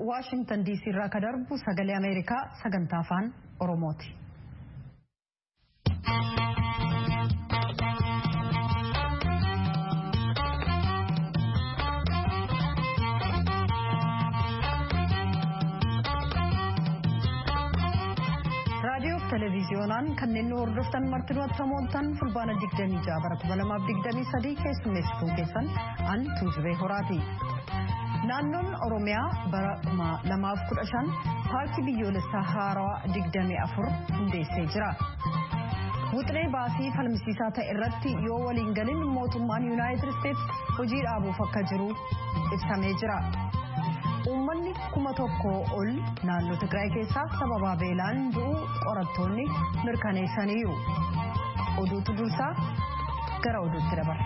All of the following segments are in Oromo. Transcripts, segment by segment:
Washington DC irraa ka darbu sagalee Ameerikaa sagantaa afaan Oromooti. Televiziyoonaan kanneen hordoftan martinuu attamoontan fulbaana 26 bara 2023 keessummeessituun keessan an Tuujubee Horaati. Naannoon Oromiyaa bara 2015 paarkii biyyoolessaa haarawaa 24 hundeessee jira. Wuxiree baasii falmisiisaa ta'e irratti yoo waliin galin mootummaan Yuunaayitid Isteetsi hojii dhaabuuf akka jiru ibsamee jira. Uummanni 1,000 ol naannoo Tigraay keessaa sababa beelaan du'u qorattoonni mirkaneessaniiru. Oduutu dursaa gara oduutti dabarra.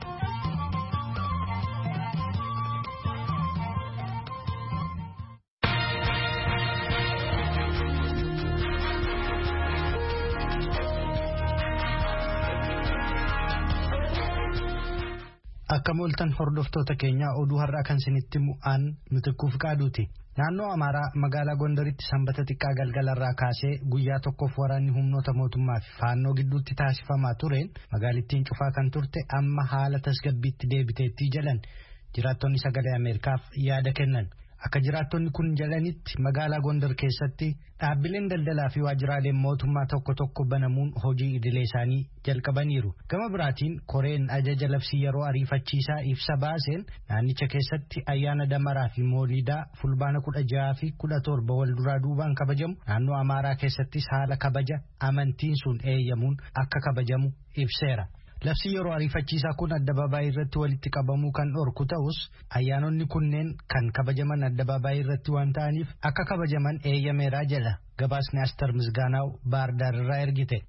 Akka mooltan hordoftoota keenya oduu har'aa kan isinitti mu'aan Mitikkuu Fiqaaduuti. Naannoo Amaaraa magaalaa Gondaritti sanbata xiqqaa galgalarraa kaasee guyyaa tokkoof waraanni humnoota mootummaa fi faannoo gidduutti taasifamaa tureen magaalittiin cufaa kan turte amma haala tasgabbiitti deebiteetti jedhan jiraattonni sagalee Ameerikaaf yaada kennan. Akka jiraattonni kun jedhanitti magaalaa Gondar keessatti dhaabbileen daldalaa fi waajjiraaleen mootummaa tokko banamuun hojii idilee isaanii jalqabaniiru. Gama biraatiin Koreen ajaja labsii yeroo ariifachiisaa ibsa baaseen naannicha keessatti ayyaana damaraa fi moolidaa fulbaana 16 fi 17 wal duraa duubaan kabajamu naannoo Amaaraa keessattis haala kabaja amantiin sun eeyyamuun akka kabajamu ibseera. Labsii yeroo ariifachiisaa kun addabaabaayii irratti walitti qabamuu kan dhorku ta'us ayyaanonni kunneen kan kabajaman addabaabaayii irratti waan ta'aniif akka kabajaman eeyyameeraa jedha gabaasni Astar Misgaanaaw Baardaar irraa ergite.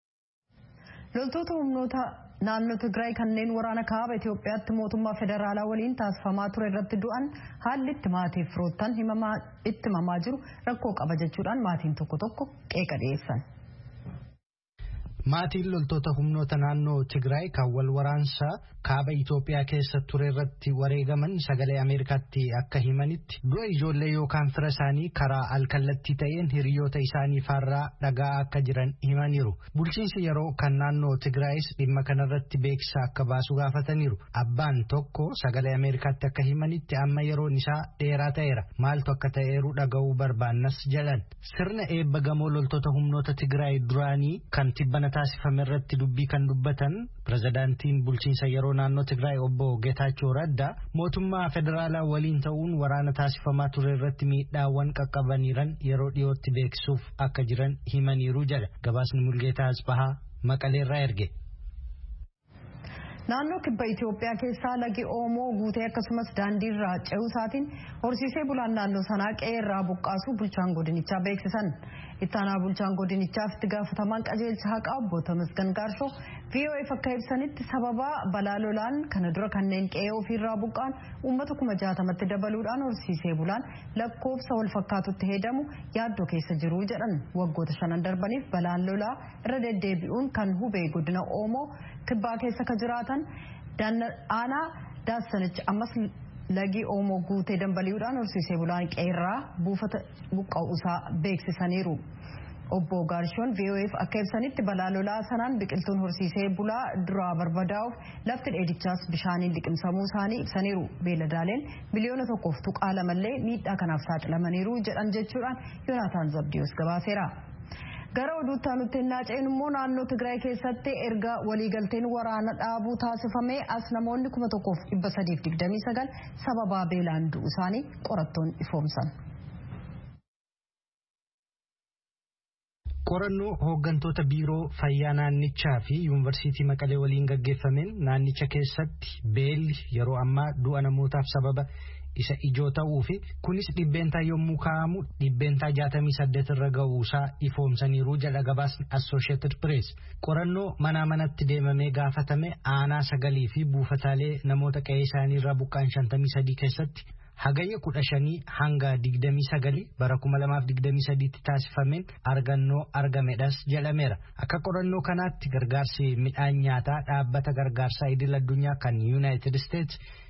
Loltoota humnoota naannoo Tigraay kanneen waraana kaaba Itoophiyaatti mootummaa federaalaa waliin taasifamaa ture irratti du'an haalli itti maatiif firoottan itti himamaa jiru rakkoo qaba jechuudhaan maatiin tokko qeeqa dhiyeessan. Maatiin loltoota humnoota naannoo Tigraay kan wal waraansaa kaaba Itoophiyaa keessa ture irratti wareegaman sagalee Ameerikaatti akka himanitti du'a ijoollee yookaan fira isaanii karaa alkallattii ta'een hiriyoota isaanii faarraa dhagaa akka jiran himaniiru. Bulchiinsi yeroo kan naannoo Tigraayis dhimma kanarratti beeksisa akka baasu gaafataniiru. Abbaan tokko sagalee Ameerikaatti akka himanitti amma yeroon isaa dheeraa ta'eera. Maaltu akka ta'eeru dhaga'uu barbaannas jedhan. Sirna eebba gamoo loltoota humnoota Tigraay duraanii kan tibbana taasifame irratti dubbii kan dubbatan pirezidaantiin bulchiinsa yeroo naannoo Tigraay obbo Geetaachoo Raddaa mootummaa federaalaa waliin ta'uun waraana taasifamaa ture irratti miidhaawwan qaqqabaniiran yeroo dhiyootti beeksisuuf akka jiran himaniiru jedha gabaasni Mulgeetaa Asbahaa Maqaleerraa erge. Naannoo kibba Itoophiyaa keessaa lagi Oomoo guutee akkasumas daandiirraa ce'uu isaatiin horsiisee bulaan naannoo sanaa qe'ee irraa buqqaasuu bulchaan godinichaa beeksisan. Ittaanaa bulchaan godinichaaf itti gaafatamaan qajeelcha haqaa obbo Tamasgan Gaarshoo VOA'f akka ibsanitti sababa balaa lolaan kana dura kanneen qe'ee ofiirraa buqqaan uummata 60,000tti dabaluudhaan horsiisee bulaan lakkoofsa wal fakkaatutti hedamu yaaddoo keessa jiru jedhan. Waggoota 5 darbaniif balaan lolaa irra deddeebi'uun kan hubee godina Oomoo kibbaa keessa ka jiraatan aanaa Daasanichi ammas lagi Oomoo guutee dambali'uudhaan horsiisee bulaan qe'eerraa buufata buqqa'uusaa beeksisaniiru. Obbo Gaarshoon VOA'f akka ibsanitti balaa lolaa sanaan biqiltuun horsiisee bulaa duraa barbadaa'uuf lafti dheedichaas bishaaniin liqimsamuu isaanii ibsaniiru. Beeladaaleen miliyoona 1.2 miidhaa kanaaf saaxilamaniiru jedhan jechuudhaan Yoonaataan Zabdiyoos gabaaseera. Gara oduutti aanutti naanna'een immoo naannoo Tigraay keessatti erga waliigalteen waraana dhaabuu taasifamee as namoonni 1,329 sababa beelaan du'u isaanii qorattoon ifoomsan. Qorannoo hooggantoota biiroo fayyaa naannichaa fi yuunivarsiitii Maqalee waliin gaggeeffameen naannicha keessatti beelli yeroo ammaa du'a namootaaf sababa isa ijoo ta'uu fi kunis dhibbeentaa yommuu kaa'amu dhibbeentaa 68 irra ga'uusaa ifoomsaniiru jedha gabaasni Associated Press. Qorannoo manatti deemamee gaafatame aanaa 9 fi buufataalee namoota qe'ee isaanii irraa buqqaan 53 keessatti hagayya 15 hanga 29 bara 2023 tti taasifameen argannoo argamedhas jedhameera. Akka qorannoo kanaatti gargaarsi midhaan nyaataa dhaabbata gargaarsaa idil addunyaa kan United States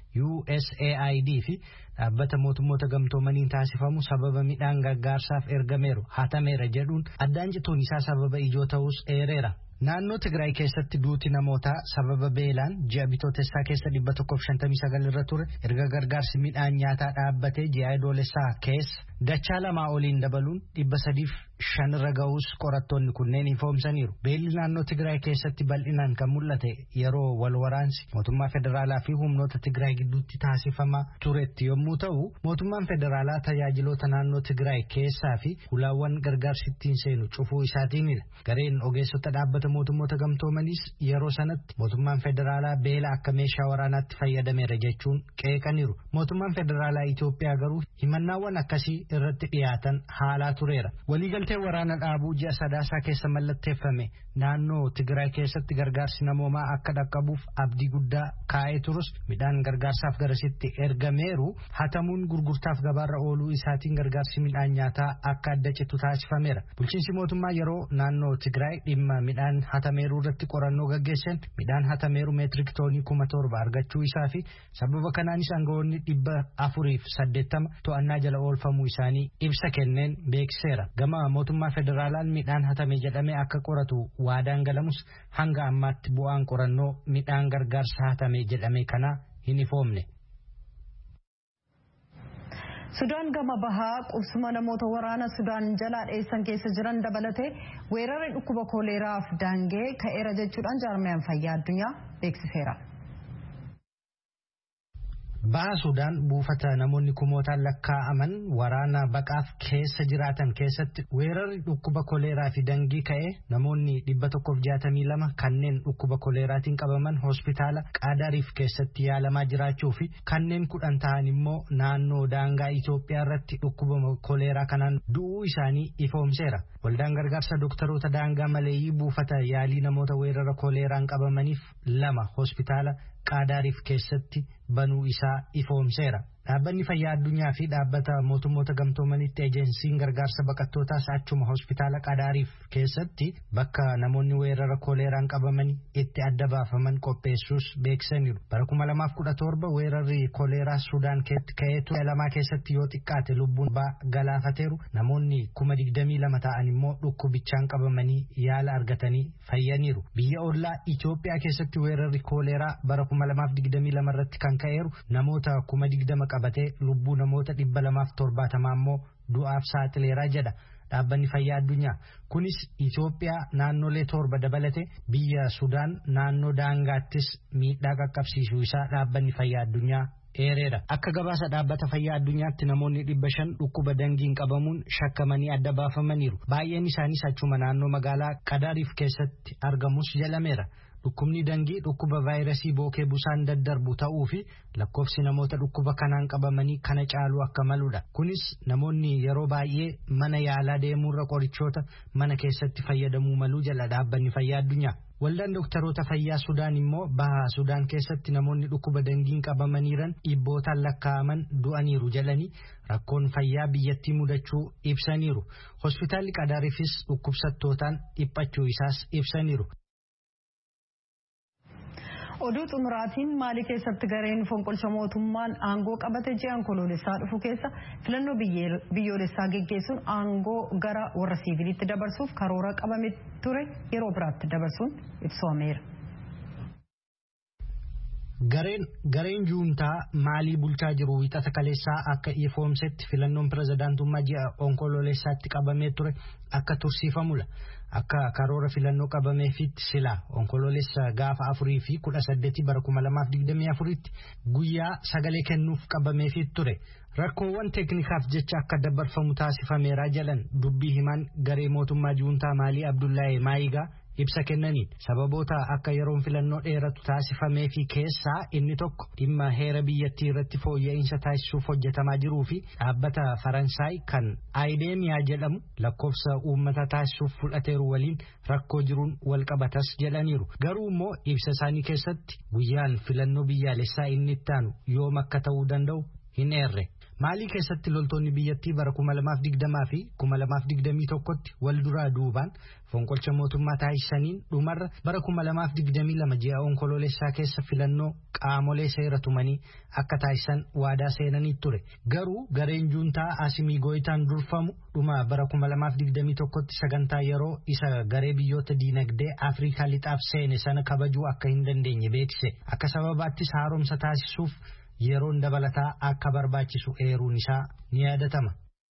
USAID fi dhaabbata mootummoota gamtoomaniin taasifamu sababa midhaan gargaarsaaf ergameeru hatameera jedhuun addaan cituun isaa sababa ijoo ta'us eereera. Naannoo Tigraay keessatti duuti namoota sababa beelaan ji'a bitootessaa keessa 159 irra ture erga gargaarsi midhaan nyaataa dhaabbatee ji'a adoolessaa keessa dachaa lamaa oliin dabaluun 305 irra ga'us qorattoonni kunneen ifoomsaniiru. Beelli naannoo Tigraay keessatti bal'inaan kan mul'ate yeroo wal waraansi mootummaa federaalaa fi humnoota Tigraay gidduutti taasifamaa turetti yommuu ta'u, mootummaan federaalaa tajaajiloota naannoo Tigraay keessaa fi hulaawwan gargaarsittiin seenu cufuu isaatiinidha. Gareen ogeessota dhaabbata mootummoota gamtoomaniis yeroo sanatti mootummaan federaalaa beela akka meeshaa waraanaatti fayyadameera jechuun qeeqaniiru. Mootummaan federaalaa Itoophiyaa garuu himannaawwan akkasii irratti dhiyaatan haalaa tureera. Waliigaltee waraana dhaabuu ji'a sadaasaa keessa mallatteeffame naannoo Tigraay keessatti gargaarsi namoomaa akka dhaqqabuuf abdii guddaa kaa'ee turus midhaan gargaarsaaf garasitti ergameeru hatamuun gurgurtaaf gabaarra ooluu isaatiin gargaarsi midhaan nyaataa akka adda citu taasifameera. Bulchiinsi mootummaa yeroo naannoo Tigraay dhimma midhaan hatameeruu irratti qorannoo gaggeessan midhaan hatameeru meetirik toonii 7,000 argachuu isaa fi sababa kanaanis aangawoonni 480 to'annaa jala oolfamuu isaanii ibsa kenneen beeksiseera. Gama mootummaa federaalaan midhaan hatame jedhamee akka qoratu waadaan galamus hanga ammaatti bu'aan qorannoo midhaan gargaarsa hatame jedhame kana hin ifoomne. Sudaan gama bahaa qubsuma namoota waraana Sudaan jalaa dheessan keessa jiran dabalatee weerarri dhukkuba kooleeraaf daangee ka'eera jechuudhaan jaarmiyaan fayyaa addunyaa beeksiseera. Baha Sudaan buufata namoonni kumootaan lakkaa'aman waraana baqaaf keessa jiraatan keessatti weerarri dhukkuba koleeraa fi dangii ka'ee namoonni 162 kanneen dhukkuba koleeraatiin qabaman hospitaala Qaadariif keessatti yaalamaa jiraachuu fi kanneen 10 ta'an immoo naannoo daangaa Itoophiyaa irratti dhukkuba koleeraa kanaan du'uu isaanii ifoomseera. Waldaan gargaarsa dooktaroota daangaa maleeyyii buufata yaalii namoota weerara koleeraan qabamaniif 2 hospitaala Qaadariif keessatti banuu isaa ifoomseera. Dhaabbanni fayyaa addunyaa fi dhaabbata mootummoota gamtoomanitti ejensiin gargaarsa baqattootaas achuma hospitaala Qaadariif keessatti bakka namoonni weerara koleeraan qabaman itti adda baafaman qopheessuus beeksisaniiru. Bara 2017 weerarri koleeraa Sudaan ka'ee ture lamaa keessatti yoo xiqqaate lubbuun galaafateeru namoonni 22,000 ta'an immoo dhukkubichaan qabamanii yaala argatanii fayyaniiru. Biyya ollaa Itoophiyaa keessatti weerarri koleeraa bara 2022 irratti kan ka'eeru namoota 20,000 qabatee lubbuu namoota 270 immoo du'aaf saaxileeraa jedha dhaabbanni fayyaa addunyaa. Kunis Itoophiyaa naannolee 7 dabalate biyya Sudaan naannoo daangaattis miidhaa qaqqabsiisuu isaa dhaabbanni fayyaa addunyaa eereera. Akka gabaasa dhaabbata fayyaa addunyaatti namoonni 500 dhukkuba dangiin qabamuun shakkamanii adda baafamaniiru. Baay'een isaaniis achuma naannoo magaalaa Qadaariif keessatti argamus jedhameera. Dhukkubni dangii dhukkuba vaayirasii bookee busaan daddarbu ta'uu fi lakkoofsi namoota dhukkuba kanaan qabamanii kana caaluu akka maludha. Kunis namoonni yeroo baay'ee mana yaalaa deemuurra qorichoota mana keessatti fayyadamuu maluu jala dhaabbanni fayyaa addunyaa. Waldaan dooktaroota fayyaa Sudaan immoo baha Sudaan keessatti namoonni dhukkuba dangiin qabamaniiran dhibbootaan lakkaa'aman du'aniiru jedhanii rakkoon fayyaa biyyattii mudachuu ibsaniiru. Hospitaalli Qadaariifis dhukkubsattootaan dhiphachuu isaas ibsaniiru. Oduu xumuraatiin Maalii keessatti gareen fonqolcha mootummaan aangoo qabate ji'aan koloolessaa dhufu keessa filannoo biyyoolessaa geggeessuun aangoo gara warra siviilitti dabarsuuf karoora qabame ture yeroo biraatti dabarsuun ibsameera. Gareen juuntaa Maalii bulchaa jiru wixata kaleessaa akka ifoomsetti filannoon pirezidaantummaa ji'a onkoloolessaatti qabamee ture akka tursiifamudha. Akka karoora filannoo qabameefitti sila onkoloolessa gaafa 4 fi 18 bara 2024tti guyyaa sagalee kennuuf qabameefitti ture. Rakkoowwan teeknikaaf jecha akka dabarfamu taasifameera jedhan dubbii himaan garee mootummaa juuntaa Maalii Abdullahi Maayigaa ibsa kennaniin sababoota akka yeroon filannoo dheeratu taasifamee fi keessaa inni tokko dhimma heera biyyattii irratti fooyya'insa taasisuuf hojjetamaa jiruu fi dhaabbata Faransaay kan Aidemiyaa jedhamu lakkoofsa uummata taasisuuf fudhateeru waliin rakkoo jiruun wal qabatas jedhaniiru. Garuu immoo ibsa isaanii keessatti guyyaan filannoo biyyaalessaa inni itti aanu yoom akka ta'uu danda'u hin eerre. Maalii keessatti loltoonni biyyattii bara 2020 fi 2021tti wal duraa duubaan fonqolcha mootummaa taasisaniin dhumarra bara 2022 ji'a onkoloolessaa keessa filannoo qaamolee seera tumanii akka taasisan waadaa seenanii ture. Garuu gareen juuntaa Asimii Gooyitaan durfamu dhuma bara 2021tti sagantaa yeroo isa garee biyyoota diinagdee Afrikaa lixaaf seene sana kabajuu akka hin dandeenye beeksise. Akka sababaattis haaromsa taasisuuf yeroon dabalataa akka barbaachisu eeruun isaa ni yaadatama.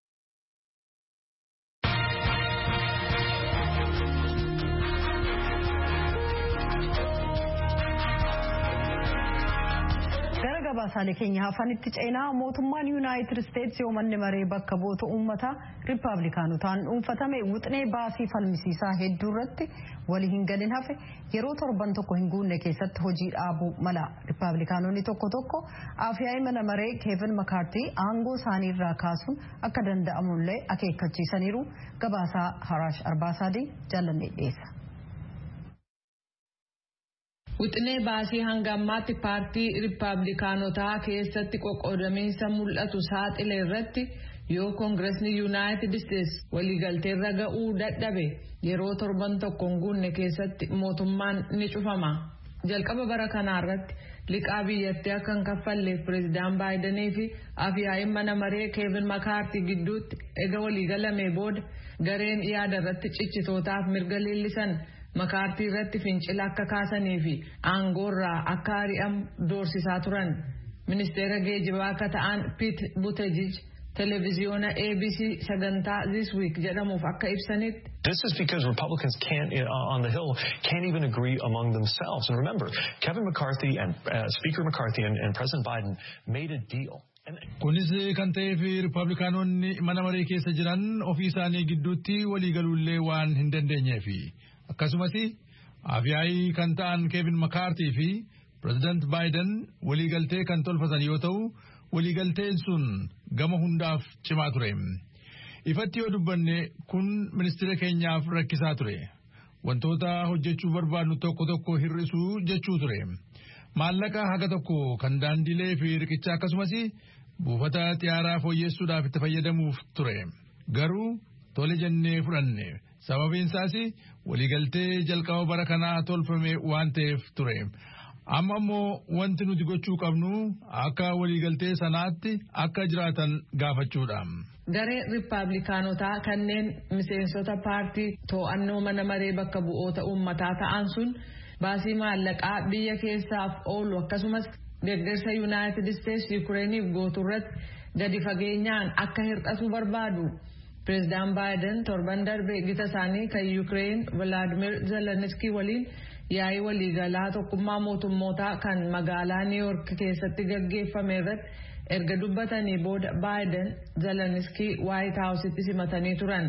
Gabaasaalee keenya hafanitti ceenaa mootummaan Yuunaayitid Isteetsi yoo manni maree bakka bu'oota uummataa Riippaabilikaanotaan dhuunfatame wixinee baasii falmisiisaa hedduu irratti walii hin galin hafe yeroo torban tokko hin guunne keessatti hojii dhaabuu mala. Riippaabilikaanonni tokko tokko afyaa'ii mana maree Keevin Makaartii aangoo isaanii irraa kaasuun akka danda'amullee akeekkachiisaniiru. Gabaasaa Haraash Arbaasaadii jaalannee dhiyeessa. Wixinee baasii hanga ammaatti paartii Riippaabilikaanotaa keessatti qoqqoodamiinsa mul'atu saaxile irratti yoo Koongireesni Yuunaayitid Isteetsi waliigalteerra ga'uu dadhabe yeroo torban tokko hin guunne keessatti mootummaan ni cufama. Jalqaba bara kanaa irratti liqaa biyyattii akka hin kaffalleef pireezidaan Baayidanii fi afyaa'iin mana maree Keevin Makaartii gidduutti ega waliigalamee booda gareen yaada irratti cichitootaaf mirga leellisan Makaartii irratti fincila akka kaasanii fi aangoorraa akka ari'amu doorsisaa turan. Ministeera geejjibaa akka ta'an Pete Buttigieg televiziyoona ABC sagantaa This Week jedhamuuf akka ibsanitti. This is because Republicans on the Hill can't even agree among themselves. And remember, Kevin McCarthy and Speaker McCarthy and President Biden made a deal. Kunis kan ta'eef Riippaabilikaanonni mana maree keessa jiran ofii isaanii gidduutti waliigaluullee waan hin dandeenyeefi. Akkasumas afyaa'ii kan ta'an Keevin Makaartii fi Pireezidant Baayiden waliigaltee kan tolfatan yoo ta'u waliigalteen sun gama hundaaf cimaa ture. Ifatti yoo dubbanne kun ministeera keenyaaf rakkisaa ture. Wantoota hojjechuu barbaadnu tokko tokko hir'isuu jechuu ture. Maallaqa haga tokko kan daandilee fi riqicha akkasumas buufata xiyyaaraa fooyyessuudhaaf itti fayyadamuuf ture. Garuu tole jennee fudhanne. Sababiin isaas waliigaltee jalqaba bara kanaa tolfame waan ta'eef ture. Amma immoo wanti nuti gochuu qabnu akka waliigaltee sanaatti akka jiraatan gaafachuudha. Garee Riippaabilikaanotaa kanneen miseensota paartii to'annoo mana maree bakka bu'oota uummataa ta'an sun baasii maallaqaa biyya keessaaf oolu akkasumas deeggarsa Yuunaayitid Isteetsi Yukireeniif gootu irratti gadi fageenyaan akka hir'atu barbaadu. Pireezidaan Baayiden torban darbe gita isaanii kan Yukireen Vilaadimir Zeleniskii waliin yaa'ii waliigalaa tokkummaa mootummootaa kan magaalaa Niw Yoork keessatti gaggeeffame irratti erga dubbatanii booda Baayiden Zeleniskii Waayit Haawusitti simatanii turan.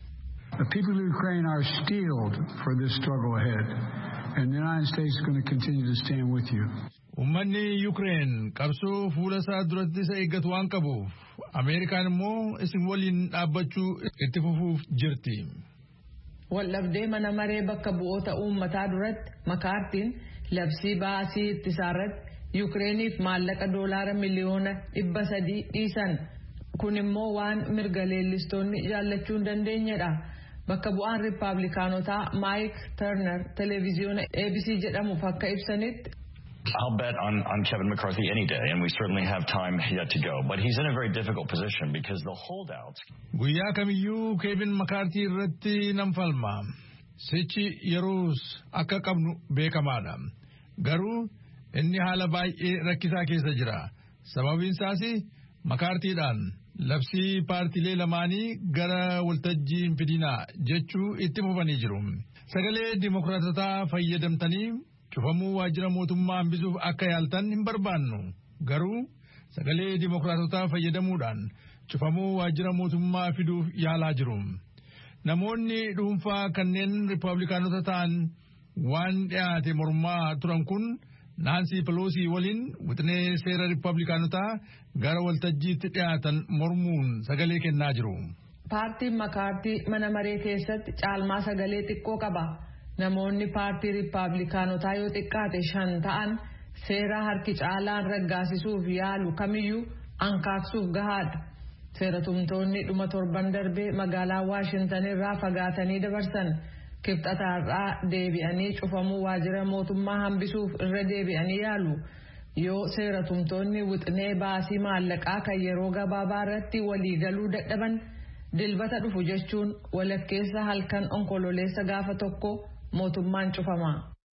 The people of Ukraine are steeled for this struggle ahead, and the United States is going to continue to stand with you. Uummanni Yukireen qabsoo fuula isaa duratti isa eeggatu waan qabuuf Ameerikaan immoo isin waliin dhaabbachuu itti fufuuf jirti. Waldhabdee mana maree bakka bu'oota uummataa duratti Makaartiin labsii baasii ittisaarratti Yukireeniif maallaqa doolaara miliyoona 300 dhiisan. Kun immoo waan mirga leellistoonni jaallachuu hin dandeenyedha. Bakka bu'aan Riippaabilikaanotaa Maayik Turner televiziyoona ABC jedhamuuf akka ibsanitti. I'll bet on Kevin McCarthy any day, and we certainly have time yet to go. But he's in a very difficult position because the holdouts. Guyyaa kamiyyuu Kevin McCarthy irratti nan falma. Sichi yeroos akka qabnu beekamaadha. Garuu inni haala baay'ee rakkisaa keessa jira. Sababiin isaas McCarthyidhaan labsii paartiilee lamaanii gara waltajjii hin fidinaa jechuu itti fufanii jiru. Sagalee Dimookiraatotaa fayyadamtanii cufamuu waajjira mootummaa hambisuuf akka yaaltan hin barbaannu. Garuu sagalee Dimookiraatotaa fayyadamuudhaan cufamuu waajjira mootummaa fiduuf yaalaa jiru. Namoonni dhuunfaa kanneen Riippaabilikaanota ta'an waan dhiyaate mormaa turan kun Naansi Peloosii waliin wixinee seera Riippaabilikaanotaa gara waltajjiitti dhiyaatan mormuun sagalee kennaa jiru. Paartiin Makaartii mana maree keessatti caalmaa sagalee xiqqoo qaba. Namoonni paartii Riippaabilikaanotaa yoo xiqqaate 5 ta'an seera harki caalaan raggaasisuuf yaalu kamiyyuu ankaaksuuf gahaadha. Seeratumtoonni dhuma torban darbee magaalaa Waashintan irraa fagaatanii dabarsan kibxataarraa deebi'anii cufamuu waajjira mootummaa hambisuuf irra deebi'anii yaalu. Yoo seeratumtoonni wixinee baasii maallaqaa kan yeroo gabaabaa irratti waliigaluu dadhaban dilbata dhufu jechuun walakkeessa halkan onkololeessa gaafa tokko mootummaan cufama.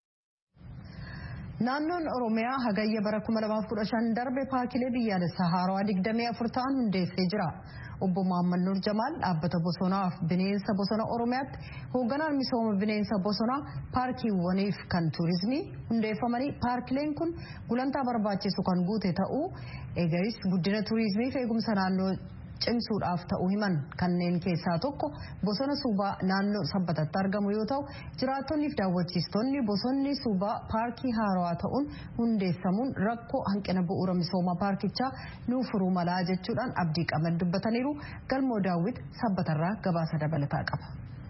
Naannoon Oromiyaa hagayya bara 2015 darbe paarkilee biyyaalessaa haarawaa 24 ta'an hundeessee jira. Obbo Muhammad Nur Jamaal dhaabbata bosonaaf bineensa bosona Oromiyaatti hoogganaan misooma bineensa bosonaa paarkiiwwaniif kan tuurizimii hundeeffamanii paarkileen kun gulantaa barbaachisu kan guute ta'uu eegaris guddina tuurizimii fi eegumsa naannoo cimsuudhaaf ta'uu himan. Kanneen keessaa tokko bosona Suubaa naannoo Sabbatatti argamu yoo ta'u jiraattonniif daawwachiistonni bosonni Suubaa paarkii haarawaa ta'uun hundeessamuun rakkoo hanqina bu'uura misooma paarkichaa nuuf furuu malaa jechuudhaan abdii qaban dubbataniiru. Galmoo Daawwit Sabbatarraa gabaasa dabalataa qaba.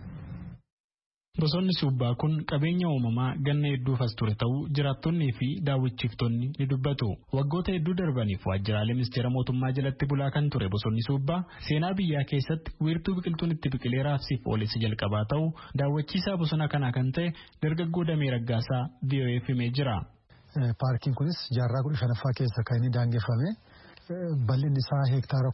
Bosonni Suubaa kun qabeenya uumamaa ganna hedduuf as ture ta'uu jiraattonnii fi daawwachiiftonni ni dubbatu. Waggoota hedduu darbaniif waajjiraalee ministeera mootummaa jalatti bulaa kan ture bosonni Suubaa seenaa biyyaa keessatti wiirtuu biqiltuun itti biqilee raabsiif ooleessa jalqabaa ta'uu daawwachiisaa bosona kanaa kan ta'e dargaggoo Damee Raggaasaa VOA'f himee jira. Paarkiin kunis jaarraa 15ffaa keessa kan inni daangeffame bal'inni isaa heektaara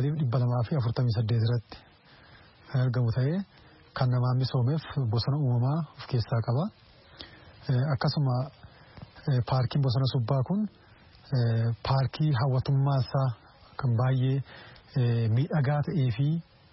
9,248 irratti kan argamu ta'ee kan namaan misoomeef bosona uumamaa of keessaa qaba. Akkasuma paarkiin bosona Subbaa kun paarkii hawwatummaa isaa kan baay'ee miidhagaa ta'ee fi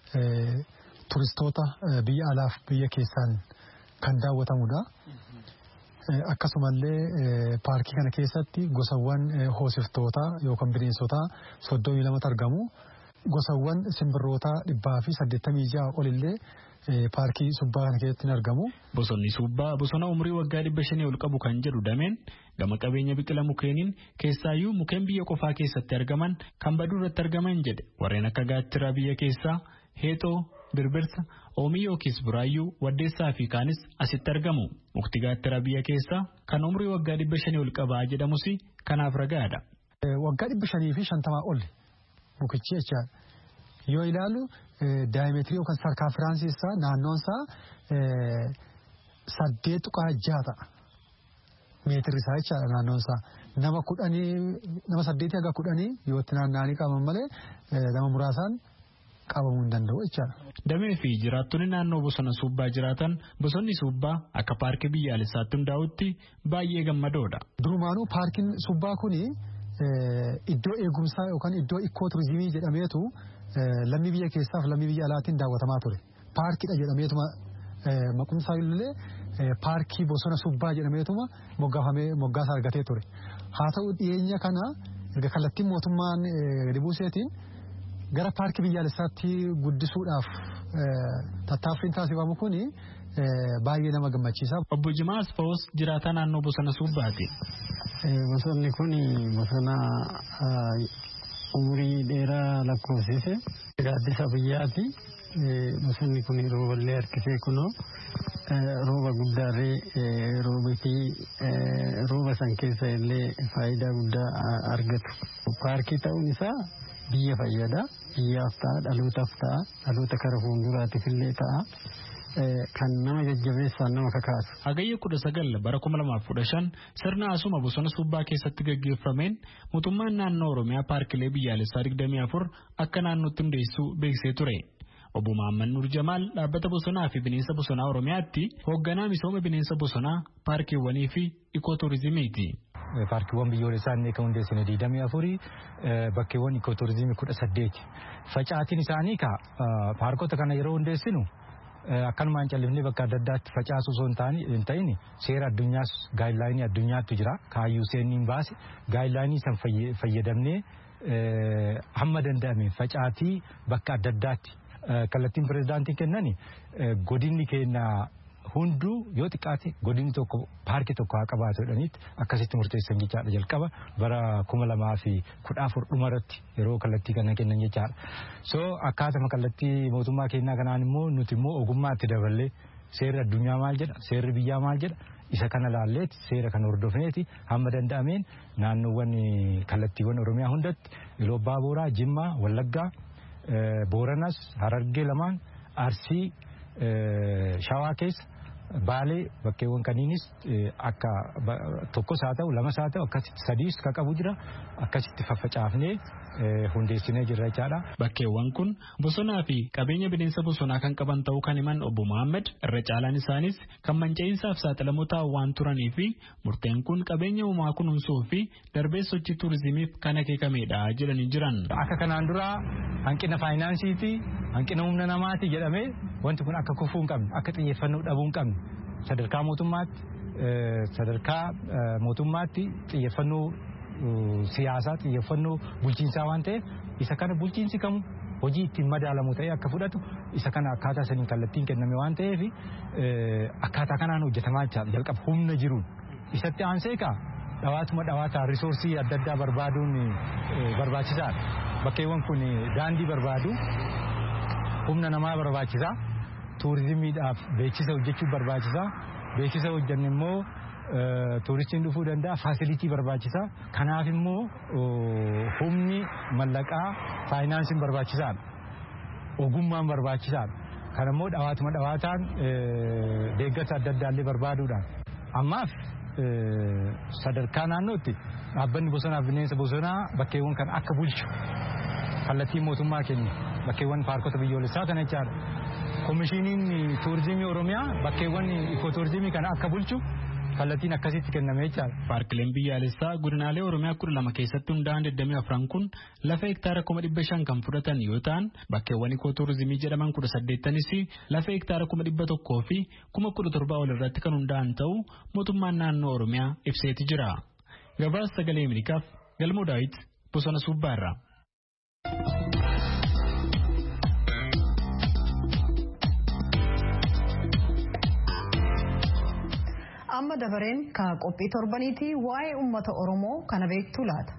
turistoota biyya alaaf biyya keessaan kan daawwatamudha. Akkasumallee paarkii kana keessatti gosawwan hoosiftootaa yookaan bineensotaa 32 argamu. Gosawwan simbirrootaa 186 olillee paarkii Subbaa kana keessatti ni argamu. Bosonni Subbaa bosona umrii waggaa 500 ol qabu kan jedhu Dameen gama qabeenya biqila mukeeniin keessaayyuu mukeen biyya qofaa keessatti argaman kan baduu irratti argaman jedhe warreen akka gaattiraa biyya keessaa heexoo birbirsa oomii yookiis buraayyuu waddeessaa fi kaanis asitti argamu. Mukti gaattiraa biyya keessaa kan umrii waggaa 500 ol qabaa jedhamus kanaaf ragaadha. Waggaa 550 ol mukichi jecha yoo ilaalu daayimeetirii yookaan sarkaafiraansii isaa naannoon isaa 8.6 ta'a. Meetirri isaa jechaadha naannoon isaa. Nama 8 haga 10 yoo itti naanna'anii qabaman malee nama muraasaan qabamuu hin danda'u jechaadha. Damee fi jiraattonni naannoo bosona Subbaa jiraatan bosonni Subbaa akka paarkii biyyaalessaatti hundaa'utti baay'ee gammadoodha. Durumaanuu paarkiin Subbaa kuni iddoo eegumsaa yookaan iddoo ikkoo turizimii jedhameetu lammii biyya keessaaf lammii biyya alaatiin daawwatamaa ture. Paarkiidha jedhameetuma maqumsaa illee paarkii bosona Subbaa jedhameetuma moggaasaa argatee ture. Haa ta'u dhiyeenya kana erga kallattiin mootummaan gadi buuseetiin gara paarkii biyyaalessaatti guddisuudhaaf tattaaffiin taasifamu kuni baay'ee nama gammachiisa. Obbo Jimaa Asfaawus jiraataa naannoo bosona Subbaati. Bosonni kun bosona umurii dheeraa lakkoofsise gaaddisa biyyaati. Bosonni kun rooballee harkisee kunoo rooba guddaarree rooba san keessa illee faayidaa guddaa argatu. Paarkii ta'uun isaa biyya fayyada. Biyyaaf ta'a, dhalootaaf ta'a, dhaloota kara fuulduraatiif illee ta'a. Kan nama jajjabeessaan nama kakaasu. Hagayya 19 bara 2015 sirna asuma bosona Subbaa keessatti gaggeeffameen mootummaan naannoo Oromiyaa paarkilee biyyaalessaa 24 akka naannootti hundeessuu beeksisee ture. Obbo Muhammad Nur Jamaal dhaabbata bosonaa fi bineensa bosonaa Oromiyaatti hoogganaa misooma bineensa bosonaa paarkiiwwanii fi ikooturizimiiti. Paarkiiwwan biyyoolessaa inni kan hundeessine 24 bakkeewwan ikooturizimii 18 facaatiin isaanii paarkota kana yeroo hundeessinu akkanumaan callifnee bakka adda addaatti facaasu osoo hin ta'in seera addunyaas gaayidlaayinii addunyaatti jira kaayyuu seenniin baase gaayidlaayinii san fayyadamnee hamma danda'ame facaatii bakka adda addaatti kallattiin pirezidaantiin kennani godinni keenya hunduu yoo xiqqaate godinni tokko paarkii tokko haa qabaatu jedhaniitti akkasitti murteessan jechaadha jalqaba bara 2014 dhumarratti yeroo kallattii kana kennan jechaadha. So akkaatama kallattii mootummaa keenyaa kanaan immoo nuti immoo ogummaa itti daballee seerri addunyaa maal jedha seerri biyyaa maal jedha isa kana laalleeti seera kan hordofneeti hamma danda'ameen naannoowwan kallattiiwwan Oromiyaa hundatti Iluu Abbaa Booraa, Jimmaa, Wallaggaa, Booranas, Harargee lamaan, Arsii, Shawaa keessa Baalee bakkeewwan kaniinis akka tokkos haa ta'u lamas haa ta'u akkasitti sadiis ka qabu jira akkasitti faffacaafnee hundeessinee jirra jechaadha. Bakkeewwan kun bosonaa fi qabeenya bineensa bosonaa kan qaban ta'uu kan himan obbo Muhammad irra caalaan isaanis kan manca'iinsaaf saaxilamoo ta'an waan turanii fi murteen kun qabeenya uumaa kunuunsuu fi darbee sochii tuurizimiif kan akeekamedha jedhanii jiran. Akka kanaan dura hanqina faayinaansiiti hanqina humna namaati jedhamee wanti kun akka kufuu hin qabne akka xiyyeeffannoo dhabuu hin qabne sadarkaa mootummaatti xiyyeeffannoo siyaasaa xiyyeeffannoo bulchiinsaa waan ta'eef isa kana bulchiinsi kamu hojii ittiin madaalamu ta'ee akka fudhatu isa kana akkaataa saniin kallattiin kenname waan ta'eef akkaataa kanaan hojjetamaa jalqaba humna jiruun isatti aansee dhawaataa risoorsii adda addaa barbaaduun barbaachisaadha. Bakkeewwan kun daandii barbaadu humna namaa barbaachisaa tuurizimiidhaaf beeksisa hojjechuu barbaachisaa beeksisa hojjanne immoo tuuristiin dhufuu danda'a faasilitii barbaachisaa kanaaf immoo humni mallaqaa faayinaansiin barbaachisaadha ogummaan barbaachisaadha kan immoo dhawaataan deeggarsa adda addaallee barbaaduudhaan ammaaf sadarkaa naannootti dhaabbanni bosonaaf bineensa bosonaa bakkeewwan kan akka bulchu kallattiin mootummaa kennu bakkeewwan paarkota biyyoolessaa kana jechaadha. Komishiiniin tuurizimii Oromiyaa bakkeewwan ikootuurizimii kana akka bulchu kallattiin akkasitti kenname jechaadha. Paarkileen biyyaalessaa godinaalee Oromiyaa 12 keessatti hundaa'an 24 kun lafa hektaara 500 kan fudhatan yoo ta'an bakkeewwan ikootuurizimii jedhaman 18nis lafa hektaara 100 fi 17,000 ol irratti kan hundaa'an ta'uu mootummaan naannoo Oromiyaa ibseeti jira. Gabaasa Sagalee Ameerikaaf Galmoo Daawit Bosona Suubbaarraa. Amma dabareen ka qophii torbaniiti waa'ee uummata Oromoo kana beektu laata.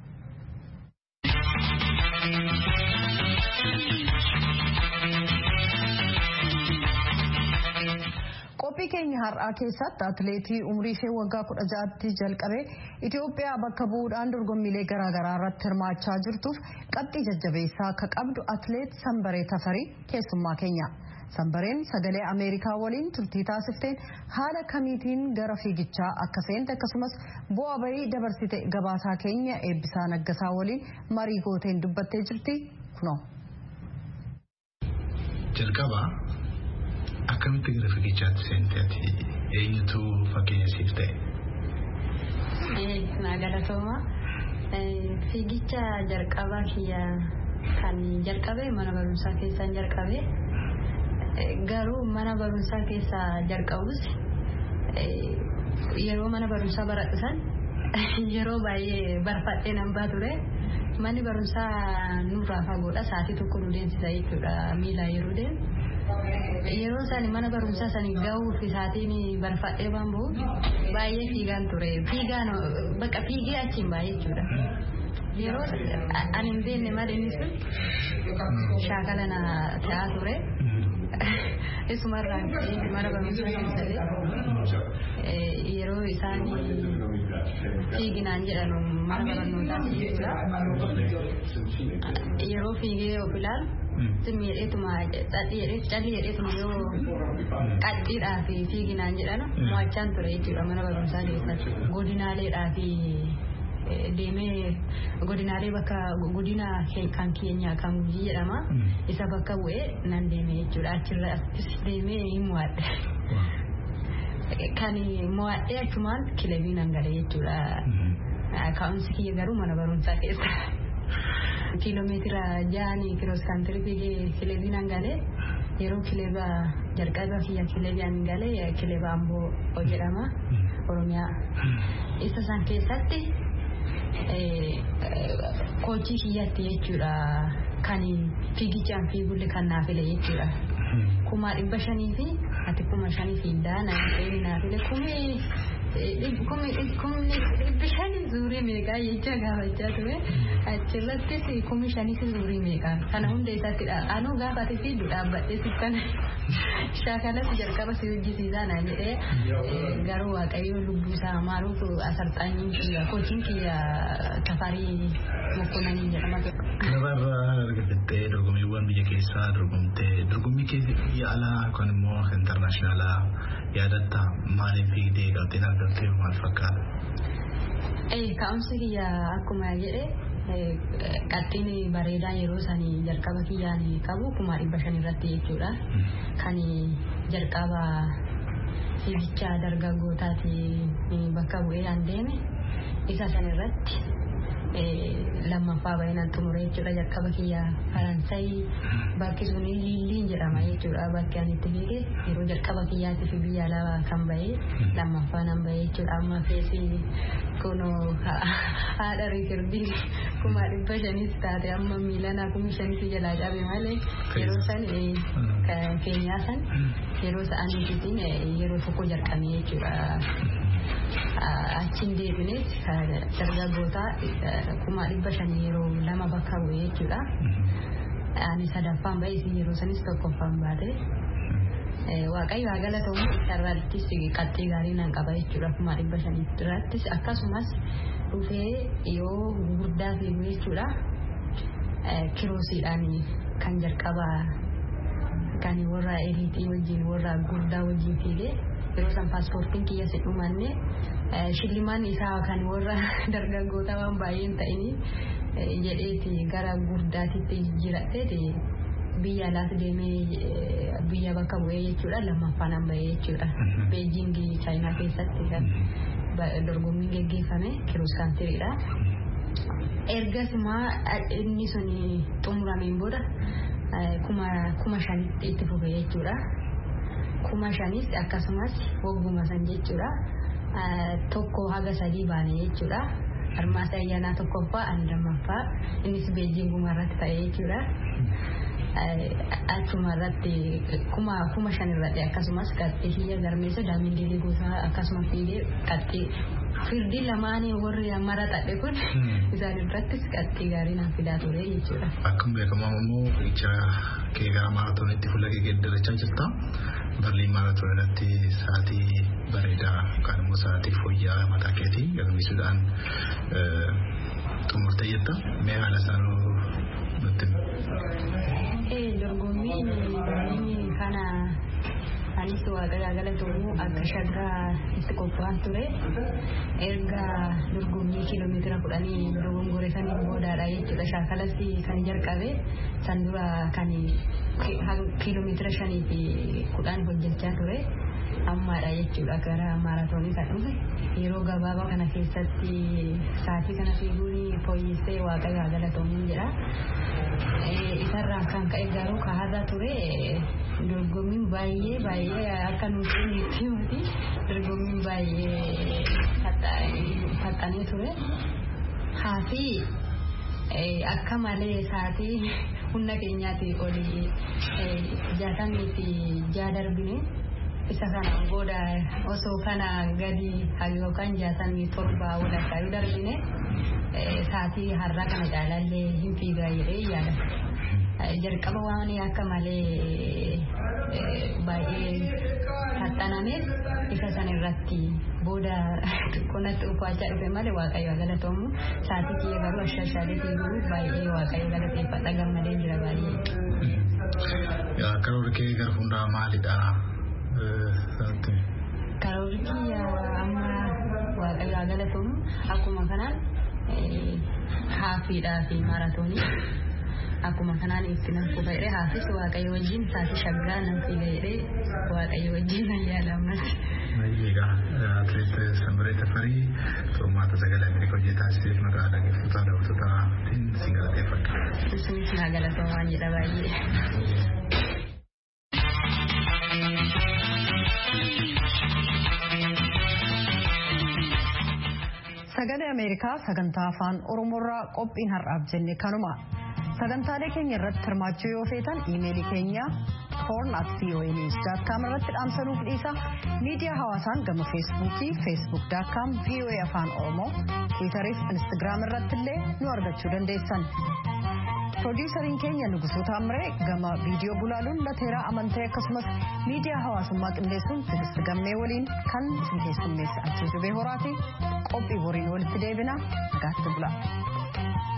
Qophii keenya har'aa keessatti atileetii umrii ishee waggaa 16tti jalqabee Itoophiyaa bakka bu'uudhaan dorgommiilee garaagaraa irratti hirmaachaa jirtuuf qabxii jajjabeessaa akka qabdu atileet Sambaree Tafarii keessummaa keenya. Sambareen Sagalee Ameerikaa waliin turtii taasifteen haala kamiitiin gara fiigichaa akka seente akkasumas bu'aa bahii dabarsite gabaasaa keenya Eebbisaa Naggasaa waliin marii gooteen dubbattee jirti kunoo. Jalqaba akkamitti gara fiigichaatti seente ati eenyutu fakkeenya siif ta'e? Galatooma fiigicha jalqabaa kiyya kan jalqabe mana barumsaa keessaan jalqabe. Garuu mana barumsaa keessa jalqabus yeroo mana barumsaa baradhusan yeroo baay'ee barfadhee nan baa ture manni barumsaa nurraa fagoodha sa'aatii tokko nu deemsisa jechuudha miila yeroo deemu yeroo sani mana barumsaa sani gahuuf sa'aatiin barfadhee baan bahu baay'ee fiigaan ture fiigaan bakka fiigee achiin baay'ee jechuudha. Yeroo ani hin beekne maal inni sun shaakala na ta'aa ture. Isumarraan mana barumsaa keessatti yeroo isaan fiiginaan jedhan mana barnootaatti jechuudha. Yeroo fiigee of ilaalu miidheetuma calli jedheetuma yoo qaxxiidhaa fi fiiginaan jedhan mo'achaan ture jechuudha mana barumsaa keessatti godinaaleedhaa fi deemee godinaalee bakka godina kan keenya kan Gujii jedhama isa bakka bu'ee nan deeme jechuudha achirra deemee hin mo'adhe kan mo'adhee achumaan kilabii nan gale jechuudha ka'umsi kiyya garuu mana barumsaa keessa kiiloomeetira 6 kiroos kaantirii fiigee kilabii nan gale yeroo kilaba jalqaba kiyya kilabii nan gale kilaba Amboo jedhama Oromiyaa isa san keessatti kochii kiyyatti jechuudha kan fiigichaan fiigulle kan naaf file jechuudha. 500,000 fi ati 5,000 fiigdaa naaf file Bishaan zuurii meeqaa jecha gaafachaa ture achirrattis 5,000 zuurii meeqaa kana hunda isaatti anuu gaafate fi dhaabbadhee sittana shaakalas jalqaba si hojjisiisaa naan jedhee garuu waaqayyo lubbuu isaa maaruuf asarxaanyiin kiyya kochiin kiyya tafarii mokkonanii jedhama. Nabarraa argattee dorgommiiwwan biyya keessaa dorgomtee dorgommii biyya alaa yookaan immoo intarnaashinaala yaadatta maaliif fiigdee qabxeen argamtee maal fakkaata? Ka'umsi kiyya akkuma jedhe qaxxiin bareedaa yeroo sanii jalqaba kiyyaan qabu 500 irratti jechuudha. Kan jalqaba fiigicha dargaggootaati bakka bu'ee an deeme isa san irratti lammaffaa baay'inaan xumure jechuudha. Jalqaba kiyya Faransaay bakki sun Liiliin jedhama jechuudha. Bakki ani itti fiige yeroo jalqaba kiyyaatiif biyya alaa kan bahee lammaffaa nan bahee jechuudha. Amma feesi kunoo haadha riikirdii 500 taate amma miilana 5,000 jalaa cabe malee yeroo san keenyaa san yeroo sa'aniitiin yeroo tokko jalqabee jechuudha. Achiin deebinees dargaggoota 500 yeroo lama bakka bu'ee jechuudha. Ani sadaffaan bahee yeroo sanis tokkoffaan baate. Waaqayyo haa galatamu irrattis qaxxii gaarii nan qaba jechuudha. 500 irrattis akkasumas dhufee yoo gurguddaa fiigu jechuudha. Kiroosiidhaan kan jalqaba kan warra eliitii wajjin warra guddaa wajjin fiigee yeroo san paaspoortiin kiyya si dhumanne shillimaan isaa kan warra dargaggoota waan baay'een ta'anii jedheeti gara guddaatitti jijjiiratee biyya alaas deemee biyya bakka bu'ee jechuudha. Lammaffaan an bahee jechuudha. Beejingii Chaayinaa keessatti kan dorgommiin geggeeffame kiroos kaantiriidha. Ergasuma inni sun xumurameen booda 5,000 itti fufe jechuudha. 5,000 akkasumas wagguma san jechuudha. Tokko haga 3 baane jechuudha. Harmaasa ayyaanaa tokkoffaa ani lammaffaa innis beejinguma irratti ta'ee jechuudha. Achuma irratti 5,000 irratti akkasumas qaxxii hiyya garmeessa daamindii gosaa akkasumas fiigee qaxxii firdii lamaanii warri mara xadhe kun isaan irrattis qaxxii gaarii naan fidaa ture jechuudha. Akkuma beekamu immoo fiigicha kee gara maaraatoonitti fuula kee geeddarachaa jirta. Berliin maaraatoon irratti sa'aatii bareedaa yookaan immoo sa'aatii fooyya'aa mataa keetii galmeessuudhaan xumurtee jirta. Mee haala isaanii nutti dorgommiin kana anis waaqayyo galatoomuu akka shaggaa itti qophaa'aa ture. Erga dorgommii kiiloomeetira 10 dorgongore saniin boodaadha jechuudha. Shaakalas kan jalqabe san dura kan kiiloomeetira 5 fi 10 hojjechaa ture. Ammaadha jechuudha gara maaraatoonii kan dhufe. Yeroo gabaabaa kana keessatti sa'aatii kana fiiguun fooyyessee waaqayyo galatoomuu jedha. Isarraa kan ka'e garuu kaharra ture dorgommiin baay'ee akka nuti himati dorgommiin baay'ee faxxanee ture. Haafi akka malee sa'aatii humna keenyaati olii 66 darbine. Isa kana booda osoo kana gadi yookaan 67 walakkaa yoo darbine sa'aatii har'a kana caalallee hin fiigaa jedhee yaada. Jalqaba waan akka malee baay'ee faxxanameef isa san irratti booda qonnatti uffachaa dhufe malee waaqayyo galatoomu sa'aatii kiyya garuu ashashaalee fiiguu baay'ee waaqayyo galateeffadha gammadee jira baay'ee. Karoora kee gara hundaa maalidha? Karoorri kiyya amma waaqayyo galatoomu akkuma kanaan haafiidhaa fi maaraatoonii akkuma kanaan itti nan fufa jedhee haafis waaqayyo wajjin sa'aatii shaggaa nan fiiga jedhee waaqayyo wajjin nan yaala ammas. Egaa atleet Sambaree Tafarii xumuraata sagalee Ameerikaa hojjetaa siif maqaa dhaggeeffataa daawwatootaan si galateeffadha. Isinis naa galatoomaa jedha baay'ee. Sagalee Ameerikaa sagantaa afaan Oromoorraa qophiin har'aaf jenne kanuma. sagantaalee keenya irratti hirmaachuu yoo feetan iimeelii keenya horn@voanews.com irratti dhaamsanuuf dhiisa. miidiyaa hawaasaan gama feesbuukii facebook.com voa afaan oromoo tiwiitarii fi instagram irratti illee nu argachuu dandeessan. Produuseriin keenya Nugusuu Taamree gama viidiyoo bulaaluun lateeraa amantee akkasumas miidiyaa hawaasummaa qindeessuun Tigist Gammee waliin kan isin keessummeessa Achii Jubee Horaati. Qophii boriin walitti deebina. Nagaatti bula.